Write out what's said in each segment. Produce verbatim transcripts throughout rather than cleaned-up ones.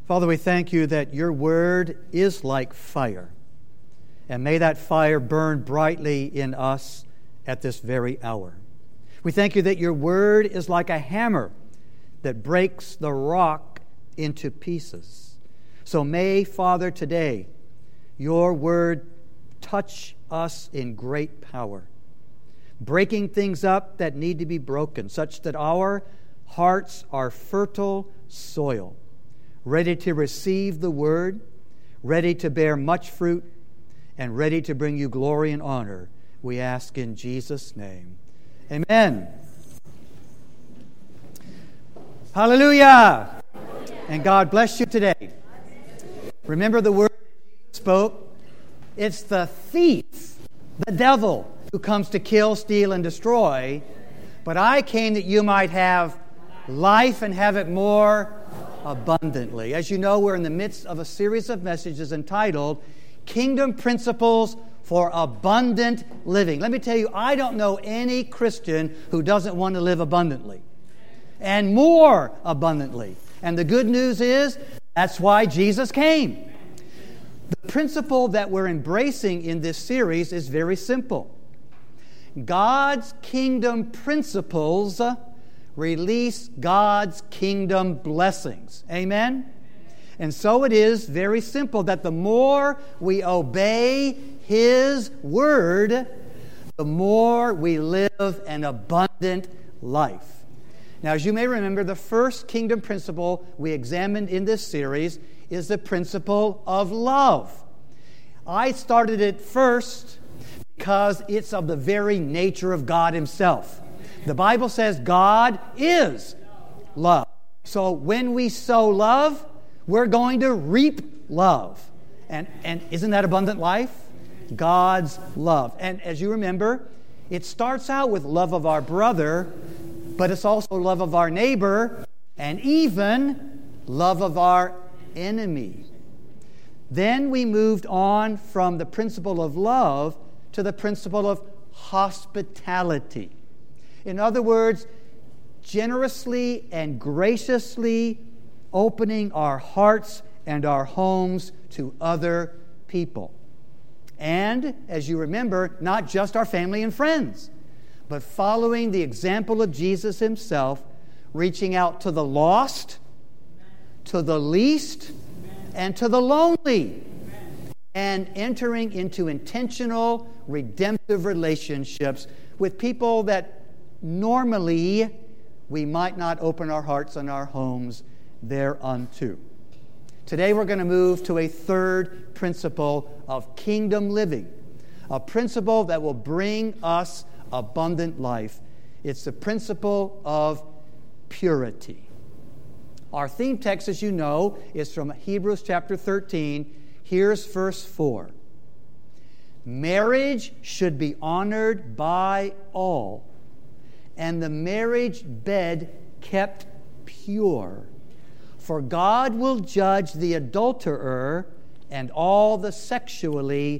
Father, we thank you that your word is like fire. And may that fire burn brightly in us at this very hour. We thank you that your word is like a hammer that breaks the rock into pieces. So may, Father, today, your word touch us in great power, breaking things up that need to be broken, such that our hearts are fertile soil, ready to receive the word, ready to bear much fruit, and ready to bring you glory and honor. We ask in Jesus' name. Amen. Hallelujah. And God bless you today. Remember the word Jesus spoke? It's the thief, the devil, who comes to kill, steal, and destroy. But I came that you might have life and have it more abundantly. As you know, we're in the midst of a series of messages entitled Kingdom Principles for Abundant Living. Let me tell you, I don't know any Christian who doesn't want to live abundantly and more abundantly. And the good news is, that's why Jesus came. The principle that we're embracing in this series is very simple. God's kingdom principles release God's kingdom blessings. Amen? And so it is very simple that the more we obey His word, the more we live an abundant life. Now, as you may remember, the first kingdom principle we examined in this series is the principle of love. I started it first because it's of the very nature of God Himself. The Bible says God is love. So when we sow love, we're going to reap love. And, and isn't that abundant life? God's love. And as you remember, it starts out with love of our brother, but it's also love of our neighbor, and even love of our enemy. Then we moved on from the principle of love to the principle of hospitality. In other words, generously and graciously opening our hearts and our homes to other people. And, as you remember, not just our family and friends, but following the example of Jesus Himself, reaching out to the lost, to the least, and to the lonely, and entering into intentional, redemptive relationships with people that normally we might not open our hearts and our homes thereunto. Today we're going to move to a third principle of kingdom living, a principle that will bring us abundant life. It's the principle of purity. Our theme text, as you know, is from Hebrews chapter thirteen. Here's verse four. Marriage should be honored by all, and the marriage bed kept pure. For God will judge the adulterer and all the sexually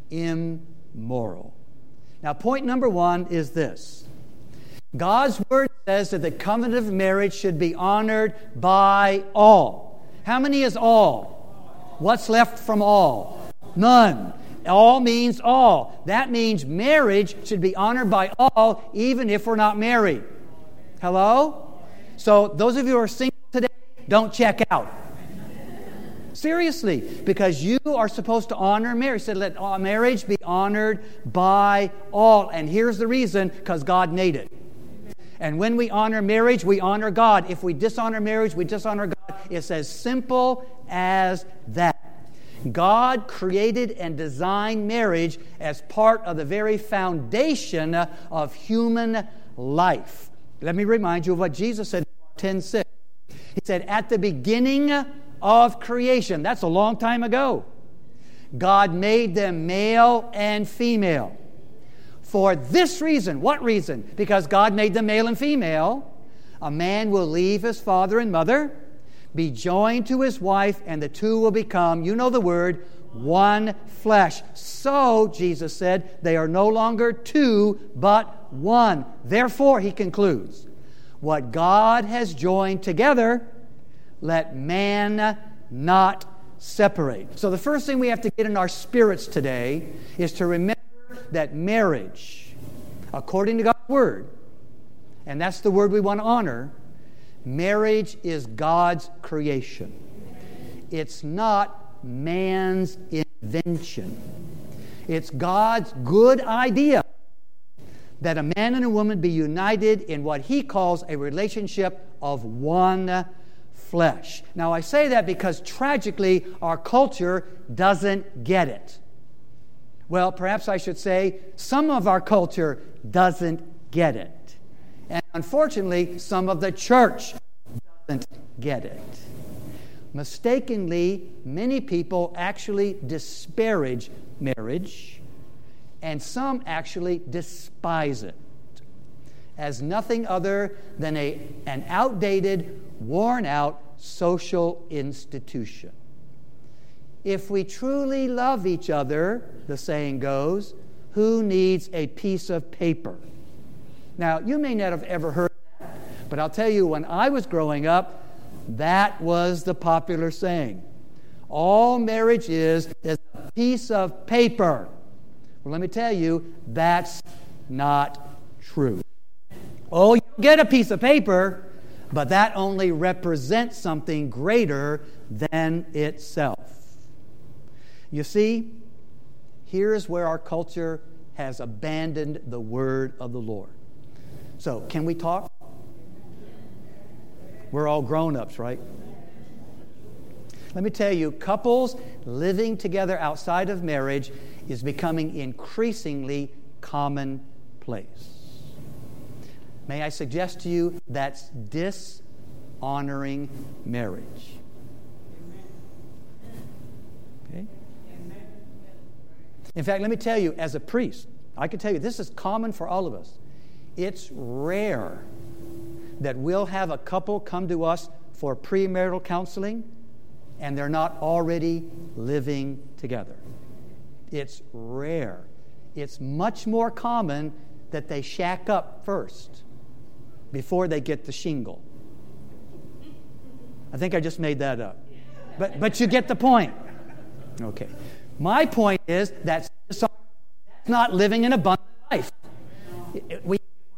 immoral. Now, point number one is this. God's word says that the covenant of marriage should be honored by all. How many is all? What's left from all? None. All means all. That means marriage should be honored by all, even if we're not married. Hello? So those of you who are single today, don't check out. Seriously, because you are supposed to honor marriage. He said, let marriage be honored by all. And here's the reason, because God made it. And when we honor marriage, we honor God. If we dishonor marriage, we dishonor God. It's as simple as that. God created and designed marriage as part of the very foundation of human life. Let me remind you of what Jesus said in ten six. He said, at the beginning of creation, that's a long time ago, God made them male and female. For this reason, what reason? Because God made them male and female. A man will leave his father and mother, be joined to his wife, and the two will become, you know the word, one flesh. So, Jesus said, they are no longer two, but one. Therefore, he concludes, what God has joined together, let man not separate. So the first thing we have to get in our spirits today is to remember that marriage, according to God's Word, and that's the word we want to honor, marriage is God's creation. It's not man's invention. It's God's good idea that a man and a woman be united in what He calls a relationship of one flesh. Now, I say that because tragically our culture doesn't get it. Well, perhaps I should say some of our culture doesn't get it. And unfortunately, some of the church doesn't get it. Mistakenly, many people actually disparage marriage, and some actually despise it as nothing other than a, an outdated, worn-out social institution. If we truly love each other, the saying goes, who needs a piece of paper? Now, you may not have ever heard that, but I'll tell you, when I was growing up, that was the popular saying. All marriage is is a piece of paper. Well, let me tell you, that's not true. Oh, you get a piece of paper, but that only represents something greater than itself. You see, here's where our culture has abandoned the word of the Lord. So, can we talk? We're all grown-ups, right? Let me tell you, couples living together outside of marriage is becoming increasingly commonplace. May I suggest to you that's dishonoring marriage. Okay? In fact, let me tell you, as a priest, I can tell you this is common for all of us. It's rare that we'll have a couple come to us for premarital counseling and they're not already living together. It's rare. It's much more common that they shack up first before they get the shingle. I think I just made that up. But but you get the point. Okay. My point is that's not living an abundant life. We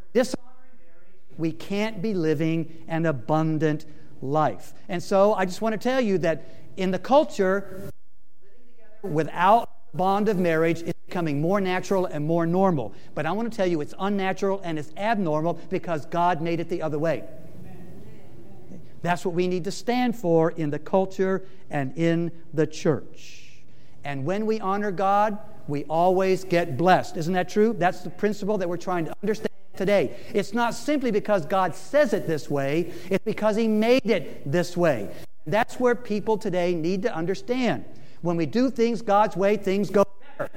We can't be living an abundant life. And so I just want to tell you that in the culture, living together without bond of marriage is becoming more natural and more normal. But I want to tell you it's unnatural and it's abnormal because God made it the other way. That's what we need to stand for in the culture and in the church. And when we honor God, we always get blessed. Isn't that true? That's the principle that we're trying to understand today. It's not simply because God says it this way, it's because He made it this way. That's where people today need to understand. When we do things God's way, things go better.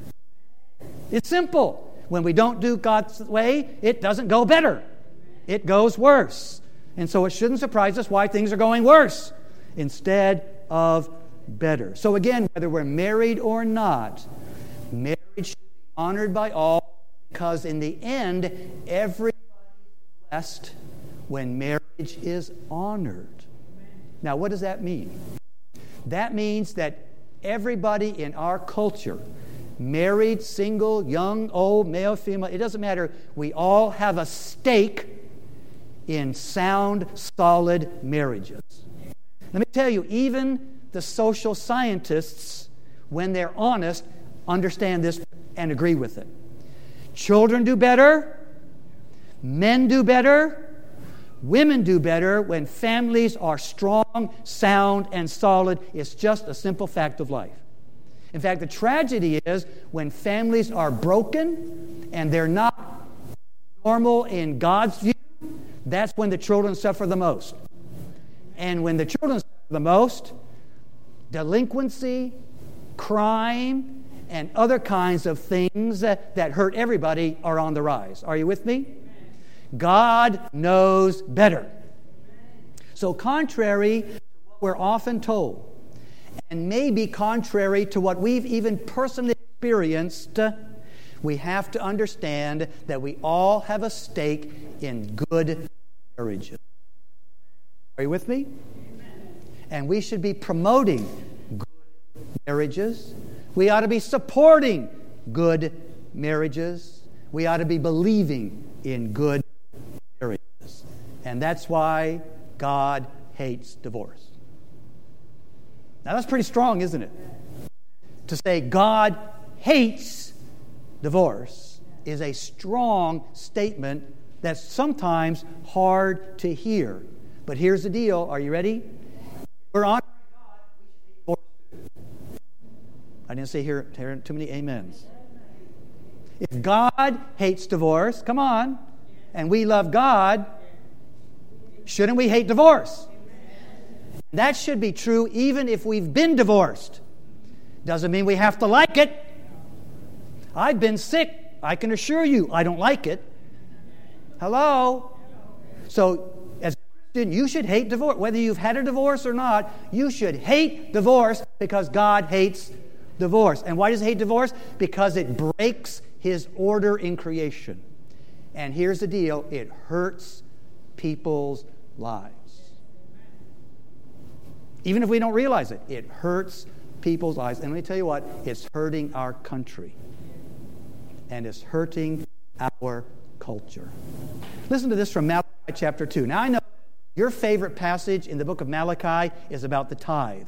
It's simple. When we don't do God's way, it doesn't go better. It goes worse. And so it shouldn't surprise us why things are going worse instead of better. So again, whether we're married or not, marriage should be honored by all. Because in the end, everybody is blessed when marriage is honored. Now, what does that mean? That means that everybody in our culture, married, single, young, old, male, female, it doesn't matter. We all have a stake in sound, solid marriages. Let me tell you, even the social scientists, when they're honest, understand this and agree with it. Children do better, men do better, women do better when families are strong, sound, and solid. It's just a simple fact of life. In fact, the tragedy is when families are broken and they're not normal in God's view, that's when the children suffer the most. And when the children suffer the most, delinquency, crime, and other kinds of things that, that hurt everybody are on the rise. Are you with me? God knows better. So contrary to what we're often told, and maybe contrary to what we've even personally experienced, we have to understand that we all have a stake in good marriages. Are you with me? And we should be promoting good marriages. We ought to be supporting good marriages. We ought to be believing in good marriages. And that's why God hates divorce. Now that's pretty strong, isn't it? To say God hates divorce is a strong statement that's sometimes hard to hear. But here's the deal. Are you ready? We're honoring God. We should hate divorce. I didn't say here, here too many amens. If God hates divorce, come on, and we love God, shouldn't we hate divorce? That should be true even if we've been divorced. Doesn't mean we have to like it. I've been sick. I can assure you I don't like it. Hello? So, as a Christian, you should hate divorce. Whether you've had a divorce or not, you should hate divorce because God hates divorce. And why does He hate divorce? Because it breaks His order in creation. And here's the deal. It hurts people's lives. Even if we don't realize it, it hurts people's lives. And let me tell you what, it's hurting our country. And it's hurting our culture. Listen to this from Malachi chapter two. Now I know your favorite passage in the book of Malachi is about the tithe.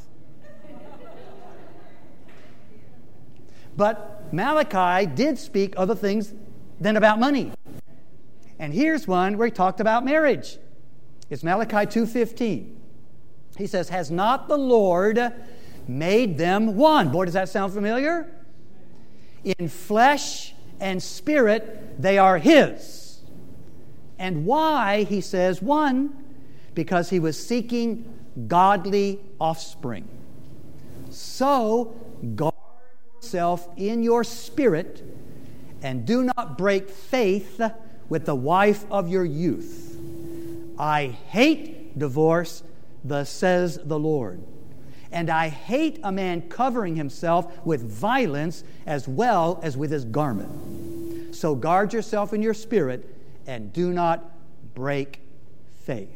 But Malachi did speak other things than about money. And here's one where he talked about marriage. It's Malachi two fifteen. He says, has not the Lord made them one? Boy, does that sound familiar? In flesh and spirit, they are His. And why, he says, one, because He was seeking godly offspring. So, guard yourself in your spirit and do not break faith with the wife of your youth. I hate divorce, thus says the Lord. And I hate a man covering himself with violence as well as with his garment. So guard yourself in your spirit and do not break faith.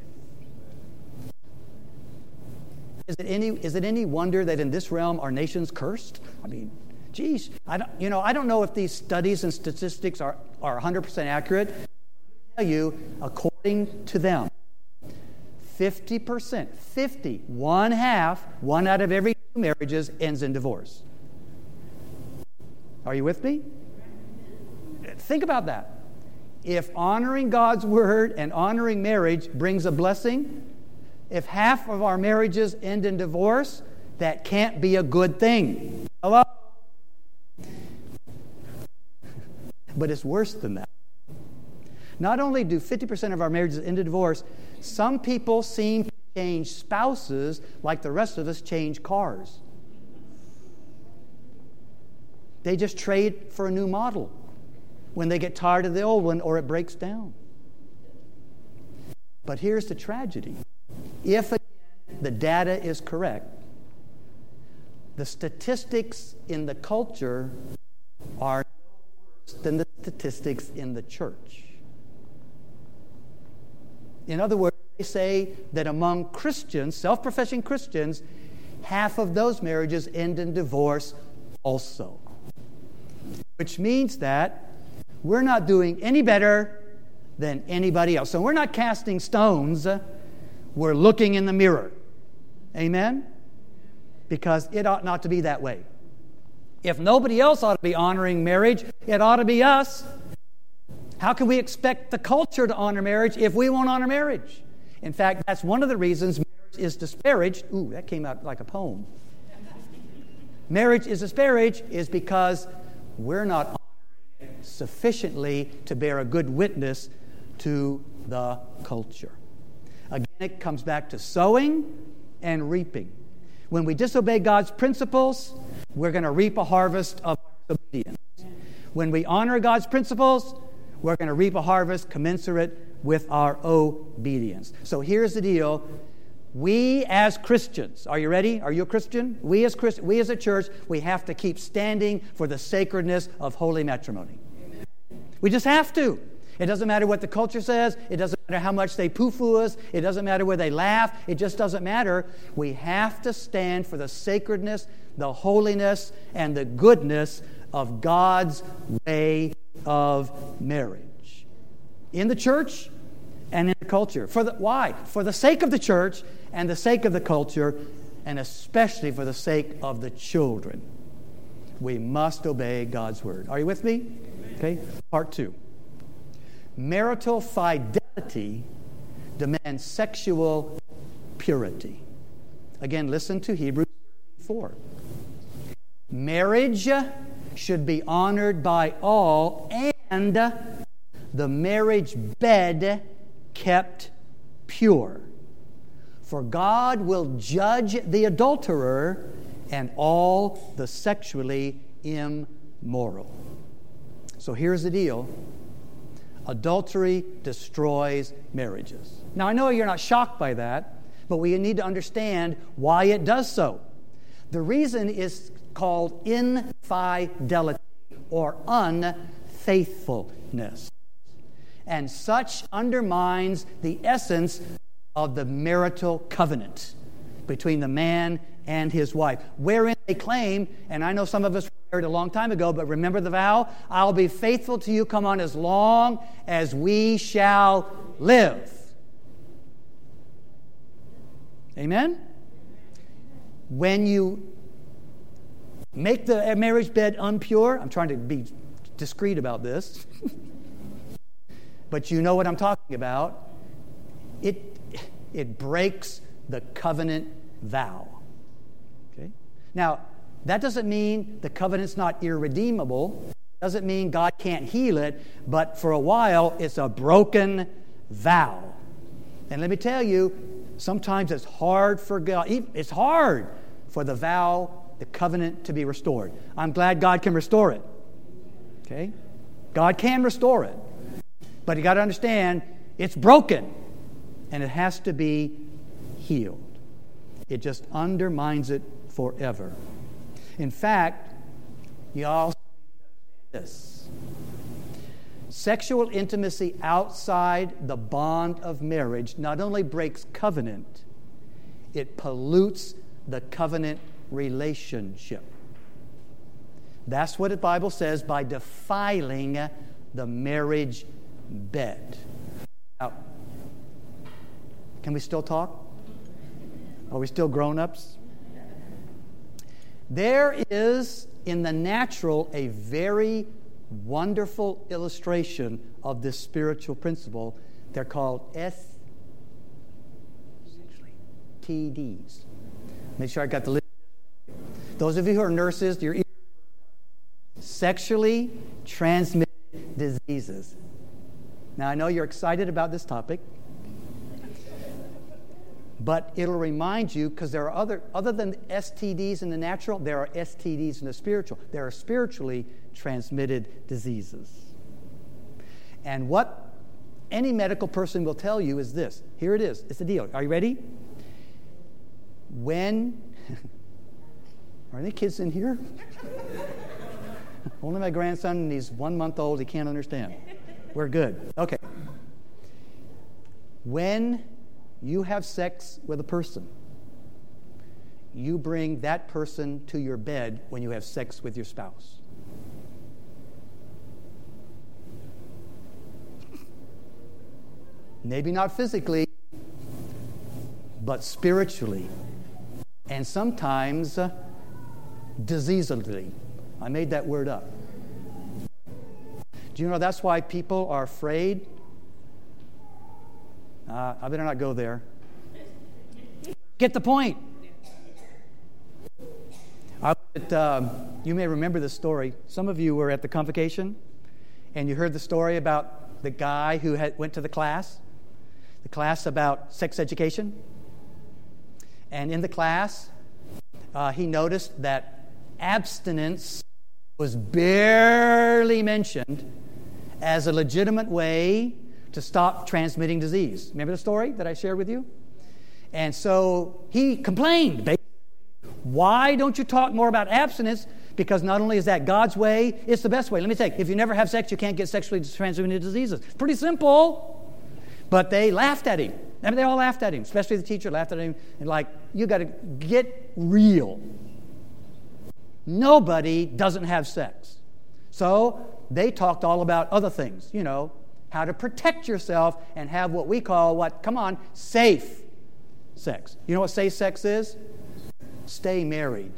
Is it any, is it any wonder that in this realm our nation's cursed? I mean, geez, I don't, you know, I don't know if these studies and statistics are, are one hundred percent accurate. I tell you, according to them, fifty percent, fifty, one half, one out of every two marriages ends in divorce. Are you with me? Think about that. If honoring God's word and honoring marriage brings a blessing, if half of our marriages end in divorce, that can't be a good thing. Hello? But it's worse than that. Not only do fifty percent of our marriages end in divorce, some people seem to change spouses like the rest of us change cars. They just trade for a new model when they get tired of the old one or it breaks down. But here's the tragedy. If the data is correct, the statistics in the culture are worse than the statistics in the church. In other words, they say that among Christians, self-professing Christians, half of those marriages end in divorce also. Which means that we're not doing any better than anybody else. So we're not casting stones, we're looking in the mirror. Amen? Because it ought not to be that way. If nobody else ought to be honoring marriage, it ought to be us. How can we expect the culture to honor marriage if we won't honor marriage? In fact, that's one of the reasons marriage is disparaged. Ooh, that came out like a poem. Marriage is disparaged is because we're not honoring it sufficiently to bear a good witness to the culture. Again, it comes back to sowing and reaping. When we disobey God's principles, we're going to reap a harvest of obedience. When we honor God's principles, we're going to reap a harvest commensurate with our obedience. So here's the deal. We as Christians, are you ready? Are you a Christian? We as Christ, we as a church, we have to keep standing for the sacredness of holy matrimony. Amen. We just have to. It doesn't matter what the culture says. It doesn't matter how much they poo-poo us. It doesn't matter where they laugh. It just doesn't matter. We have to stand for the sacredness, the holiness, and the goodness of God's way of marriage. In the church and in the culture. For the, why? For the sake of the church and the sake of the culture, and especially for the sake of the children. We must obey God's word. Are you with me? Okay, part two. Marital fidelity demands sexual purity. Again, listen to Hebrews four. Marriage should be honored by all, and the marriage bed kept pure. For God will judge the adulterer and all the sexually immoral. So here's the deal. Adultery destroys marriages. Now, I know you're not shocked by that, but we need to understand why it does so. The reason is called infidelity or unfaithfulness. And such undermines the essence of the marital covenant between the man and his wife, wherein they claim, and I know some of us were married a long time ago, but remember the vow? I'll be faithful to you, come on, as long as we shall live. Amen? When you make the marriage bed impure, I'm trying to be discreet about this, but you know what I'm talking about, it, it breaks the covenant vow. Okay? Now, that doesn't mean the covenant's not irredeemable. Doesn't mean God can't heal it, but for a while it's a broken vow. And let me tell you, sometimes it's hard for God. It's hard for the vow, the covenant to be restored. I'm glad God can restore it. Okay? God can restore it. But you got to understand, it's broken. And it has to be healed. It just undermines it forever. In fact, you also this. Sexual intimacy outside the bond of marriage not only breaks covenant, it pollutes the covenant relationship. That's what the Bible says by defiling the marriage bed. Now, can we still talk? Are we still grown-ups? There is in the natural a very wonderful illustration of this spiritual principle. They're called S T Ds. Make sure I got the list. Those of you who are nurses, your sexually transmitted diseases. Now, I know you're excited about this topic, but it'll remind you, because there are other, other than S T Ds in the natural, there are S T Ds in the spiritual. There are spiritually transmitted diseases. And what any medical person will tell you is this. Here it is. It's the deal. Are you ready? When, are any kids in here? Only my grandson, and he's one month old. He can't understand. We're good. Okay. When you have sex with a person, you bring that person to your bed when you have sex with your spouse. Maybe not physically, but spiritually. And sometimes uh, diseasedly. I made that word up. Do you know that's why people are afraid? Uh, I better not go there. Get the point. I, it, um, you may remember this story. Some of you were at the convocation, and you heard the story about the guy who had, went to the class, the class about sex education. And in the class, uh, he noticed that abstinence was barely mentioned as a legitimate way to stop transmitting disease. Remember the story that I shared with you? And so he complained. Why don't you talk more about abstinence? Because not only is that God's way, it's the best way. Let me tell you, if you never have sex, you can't get sexually transmitted diseases. It's pretty simple. But they laughed at him. I mean, they all laughed at him, especially the teacher laughed at him. And like, you got to get real. Nobody doesn't have sex. So they talked all about other things, you know, how to protect yourself and have what we call, what, come on, safe sex. You know what safe sex is? Stay married.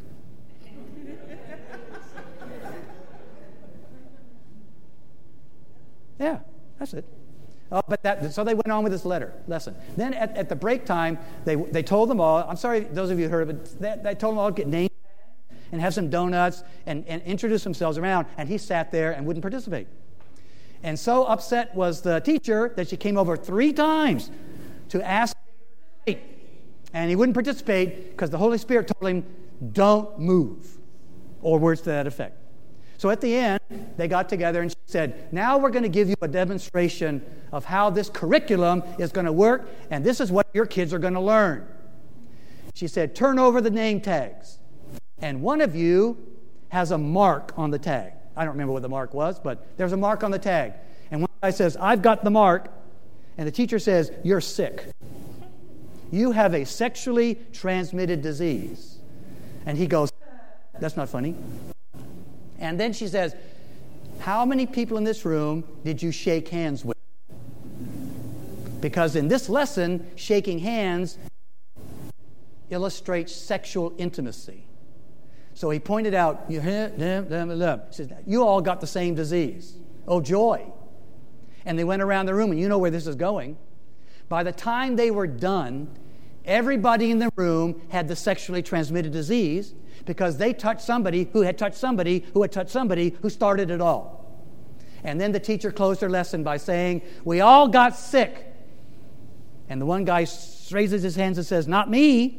Yeah, that's it. Oh, but that, so they went on with this letter lesson. Then at, at the break time, they they told them all, I'm sorry, those of you who heard of it, they, they told them all to get names and have some donuts and, and introduce themselves around, and he sat there and wouldn't participate. And so upset was the teacher that she came over three times to ask him to participate. And he wouldn't participate because the Holy Spirit told him, don't move, or words to that effect. So at the end, they got together and she said, now we're going to give you a demonstration of how this curriculum is going to work, and this is what your kids are going to learn. She said, turn over the name tags. And one of you has a mark on the tag. I don't remember what the mark was, but there's a mark on the tag. And one guy says, I've got the mark. And the teacher says, you're sick. You have a sexually transmitted disease. And he goes, that's not funny. And then she says, how many people in this room did you shake hands with? Because in this lesson, shaking hands illustrates sexual intimacy. So he pointed out, he says, you all got the same disease. Oh, joy. And they went around the room, and you know where this is going. By the time they were done, everybody in the room had the sexually transmitted disease because they touched somebody who had touched somebody who had touched somebody who started it all. And then the teacher closed her lesson by saying, we all got sick. And the one guy raises his hands and says, not me.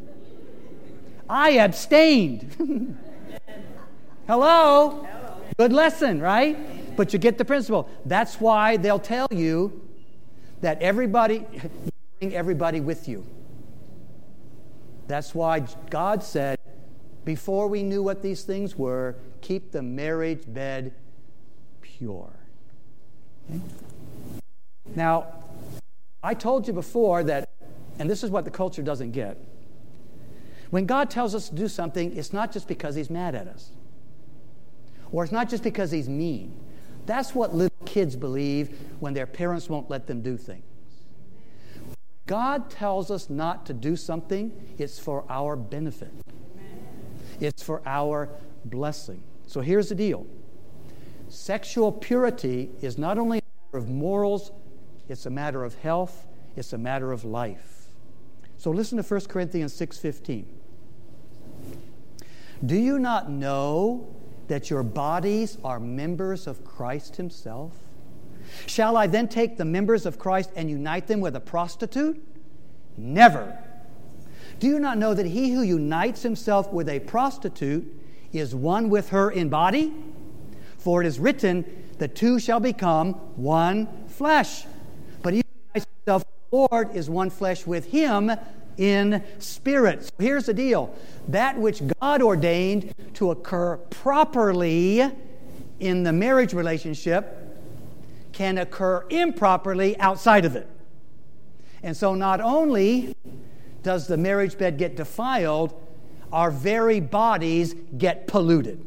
I abstained. Hello? Hello? Good lesson, right? But you get the principle. That's why they'll tell you that everybody, bring everybody with you. That's why God said, before we knew what these things were, keep the marriage bed pure. Okay? Now, I told you before that, and this is what the culture doesn't get, when God tells us to do something, it's not just because He's mad at us. Or it's not just because He's mean. That's what little kids believe when their parents won't let them do things. God tells us not to do something, it's for our benefit. It's for our blessing. So here's the deal. Sexual purity is not only a matter of morals, it's a matter of health, it's a matter of life. So listen to First Corinthians six fifteen. Do you not know that your bodies are members of Christ Himself? Shall I then take the members of Christ and unite them with a prostitute? Never. Do you not know that he who unites himself with a prostitute is one with her in body? For it is written, the two shall become one flesh. But he who unites himself with the Lord is one flesh with Him in spirit. So here's the deal. That which God ordained to occur properly in the marriage relationship can occur improperly outside of it. And so not only does the marriage bed get defiled, our very bodies get polluted.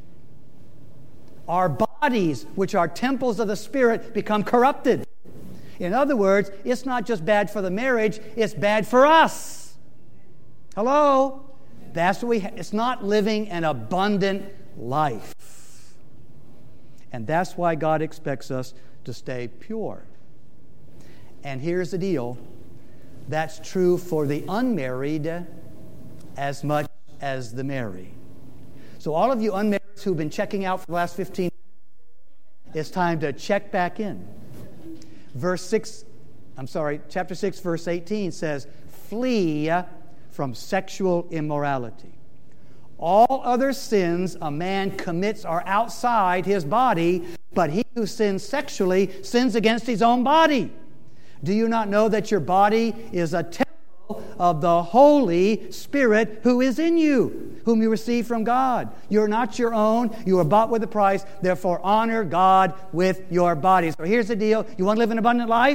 Our bodies, which are temples of the Spirit, become corrupted. In other words, it's not just bad for the marriage, it's bad for us. Hello? That's what we ha- it's not living an abundant life. And that's why God expects us to stay pure. And here's the deal. That's true for the unmarried as much as the married. So all of you unmarried who've been checking out for the last fifteen minutes, it's time to check back in. Verse six, I'm sorry, chapter six, verse eighteen says, flee from sexual immorality. All other sins a man commits are outside his body, but he who sins sexually sins against his own body. Do you not know that your body is a temple of the Holy Spirit who is in you, whom you receive from God. You're not your own. You are bought with a price. Therefore, honor God with your bodies. So here's the deal. You want to live an abundant life?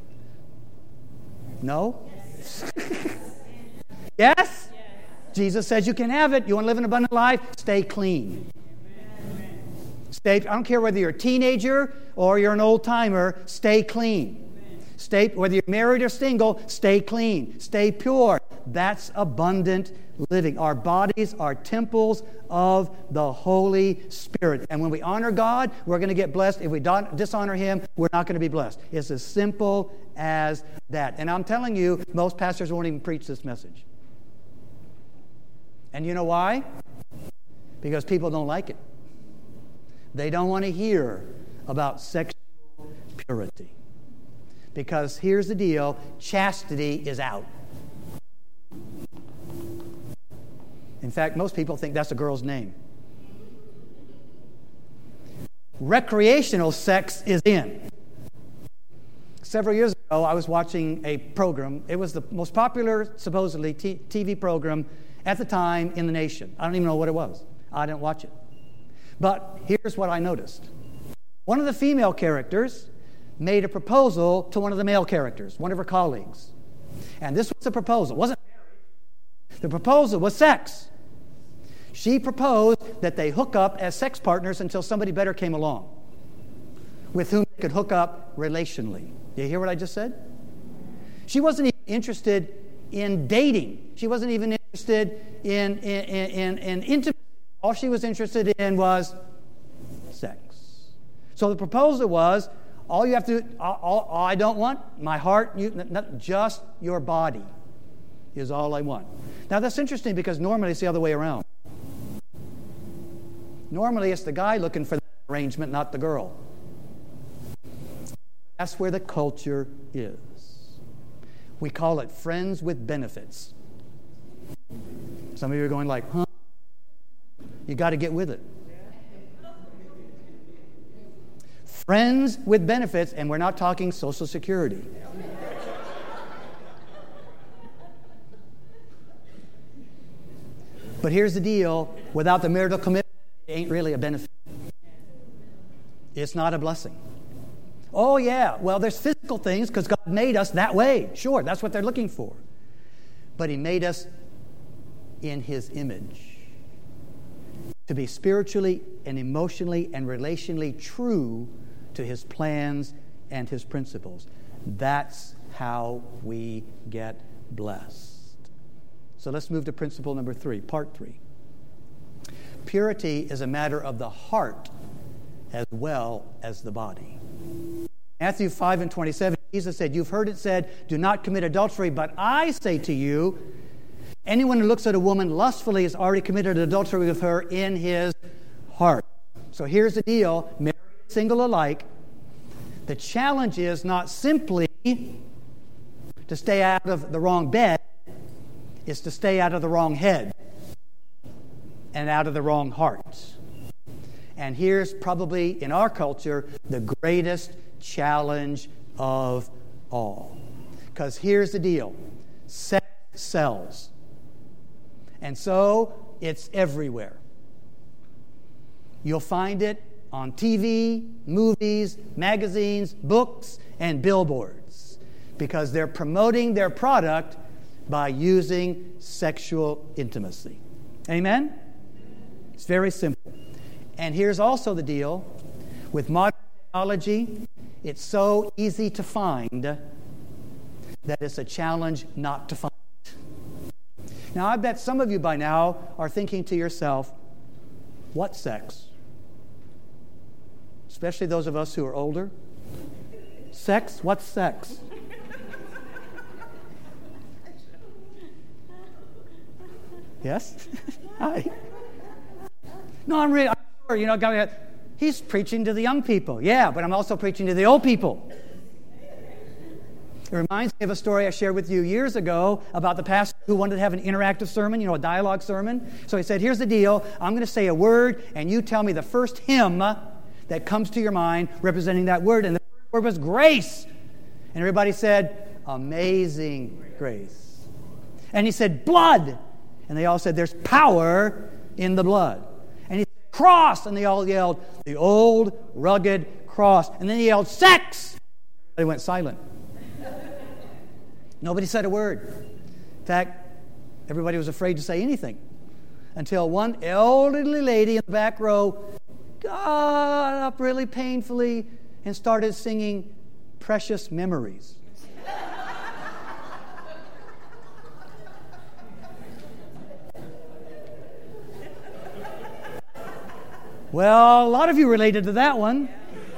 No? Yes? Yes? Jesus says you can have it. You want to live an abundant life? Stay clean. Stay, I don't care whether you're a teenager or you're an old-timer, stay clean. Stay, whether you're married or single, stay clean. Stay pure. That's abundant living. Our bodies are temples of the Holy Spirit. And when we honor God, we're going to get blessed. If we don't dishonor Him, we're not going to be blessed. It's as simple as that. And I'm telling you, most pastors won't even preach this message. And you know why? Because people don't like it. They don't want to hear about sexual purity. Because here's the deal, chastity is out. In fact, most people think that's a girl's name. Recreational sex is in. Several years ago, I was watching a program. It was the most popular, supposedly, t- TV program at the time in the nation. I don't even know what it was. I didn't watch it. But here's what I noticed. One of the female characters made a proposal to one of the male characters, one of her colleagues. And this was the proposal. It wasn't marriage. The proposal was sex. She proposed that they hook up as sex partners until somebody better came along with whom they could hook up relationally. Do you hear what I just said? She wasn't even interested in dating. She wasn't even interested in, in, in, in intimacy. All she was interested in was sex. So the proposal was, all you have to do, all, all I don't want, my heart, you, not, just your body is all I want. Now that's interesting because normally it's the other way around. Normally it's the guy looking for that arrangement, not the girl. That's where the culture is. We call it friends with benefits. Some of you are going like, huh? You got to get with it. Friends with benefits, and we're not talking Social Security. But here's the deal. Without the marital commitment, it ain't really a benefit. It's not a blessing. Oh, yeah. Well, there's physical things because God made us that way. Sure, that's what they're looking for. But He made us in His image to be spiritually and emotionally and relationally true to His plans and His principles. That's how we get blessed. So let's move to principle number three, part three. Purity is a matter of the heart as well as the body. Matthew five and twenty-seven, Jesus said, you've heard it said, do not commit adultery, but I say to you, anyone who looks at a woman lustfully has already committed adultery with her in his heart. So here's the deal, married and single alike. The challenge is not simply to stay out of the wrong bed, it's to stay out of the wrong head and out of the wrong heart. And here's probably, in our culture, the greatest challenge of all. Because here's the deal. Sex sells. And so it's everywhere. You'll find it on T V, movies, magazines, books, and billboards. Because they're promoting their product by using sexual intimacy. Amen? It's very simple. And here's also the deal. With modern technology, it's so easy to find that it's a challenge not to find it. Now, I bet some of you by now are thinking to yourself, what sex? Especially those of us who are older. Sex? What's sex? Yes? Hi. No, I'm really, I'm sure, you know, God, he's preaching to the young people. Yeah, but I'm also preaching to the old people. It reminds me of a story I shared with you years ago about the pastor who wanted to have an interactive sermon, you know, a dialogue sermon. So he said, here's the deal. I'm going to say a word, and you tell me the first hymn that comes to your mind representing that word. And the first word was grace. And everybody said, amazing grace. And he said, blood. And they all said, there's power in the blood. And he said, cross. And they all yelled, the old rugged cross. And then he yelled, sex. They went silent. Nobody said a word. In fact, everybody was afraid to say anything until one elderly lady in the back row got up really painfully and started singing Precious Memories. Well, a lot of you related to that one.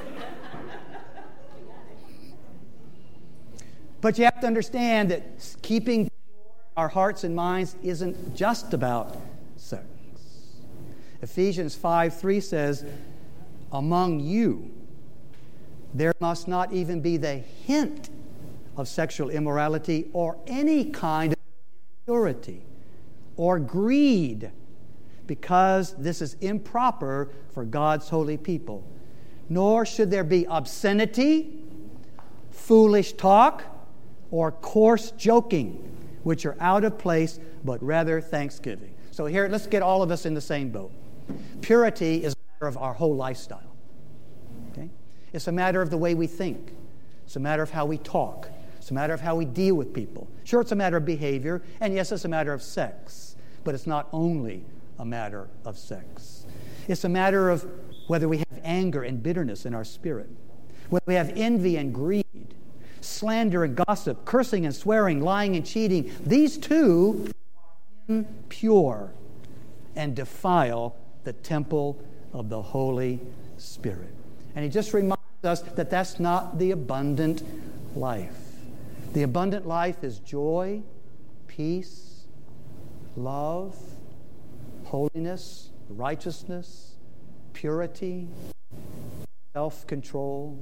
But you have to understand that keeping our hearts and minds isn't just about sex. Ephesians five three says, among you, there must not even be the hint of sexual immorality or any kind of impurity or greed, because this is improper for God's holy people. Nor should there be obscenity, foolish talk, or coarse joking, which are out of place, but rather thanksgiving. So here, let's get all of us in the same boat. Purity is a matter of our whole lifestyle. Okay? It's a matter of the way we think. It's a matter of how we talk. It's a matter of how we deal with people. Sure, it's a matter of behavior, and yes, it's a matter of sex, but it's not only a matter of sex. It's a matter of whether we have anger and bitterness in our spirit, whether we have envy and greed, slander and gossip, cursing and swearing, lying and cheating. These two are impure and defile the temple of the Holy Spirit. And he just reminds us that that's not the abundant life. The abundant life is joy, peace, love, holiness, righteousness, purity, self-control.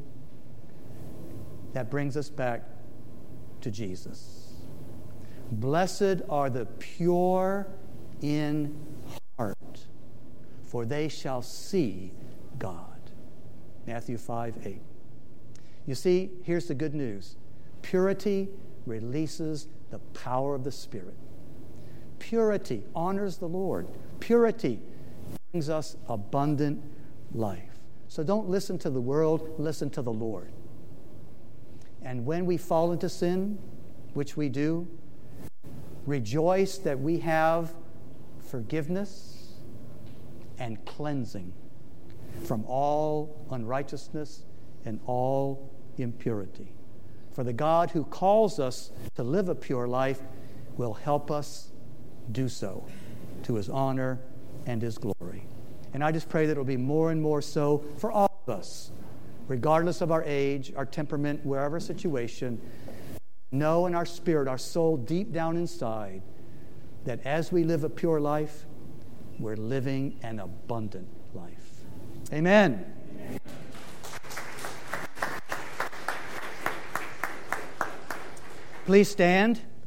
That brings us back to Jesus. Blessed are the pure in heart, for they shall see God. Matthew five eight. You see, here's the good news. Purity releases the power of the Spirit. Purity honors the Lord. Purity brings us abundant life. So don't listen to the world, listen to the Lord. And when we fall into sin, which we do, rejoice that we have forgiveness and cleansing from all unrighteousness and all impurity. For the God who calls us to live a pure life will help us do so to His honor and His glory. And I just pray that it will be more and more so for all of us, regardless of our age, our temperament, wherever situation, know in our spirit, our soul deep down inside, that as we live a pure life, we're living an abundant life. Amen. Amen. Please stand.